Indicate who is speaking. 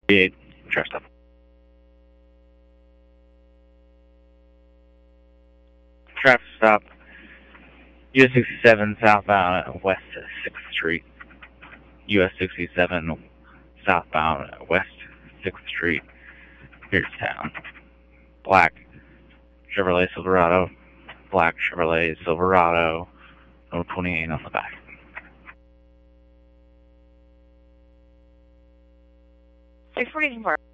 Speaker 1: 48, truck stop. Traffic stop, US 67 southbound West 6th Street. US 67 southbound West 6th Street, Beardstown. Black Chevrolet Silverado, black Chevrolet Silverado, number 28 on the back.
Speaker 2: Six 44.